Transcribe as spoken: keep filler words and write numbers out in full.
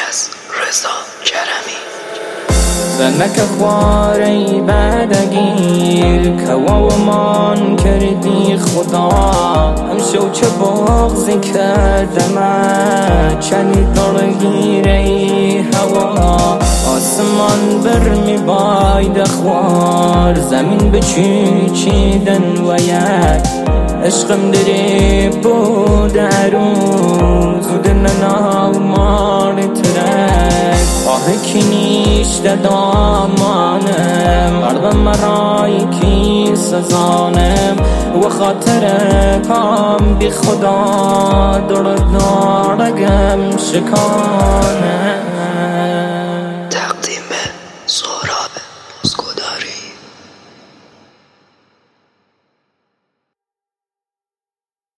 از رضا کرمی. زنک خواری بدگیر کوامان کردی خدا، همشو چه بغضی کردم چنی درگیری هوا. آسمان برمی باید خوار زمین بچیچیدن و یک عشقم دری بود عروض و دلنا و مار ترک. آه کی نیشت دامانم قلب مرای کی سزانم و خاطر کام بی خدا در دارگم شکانم.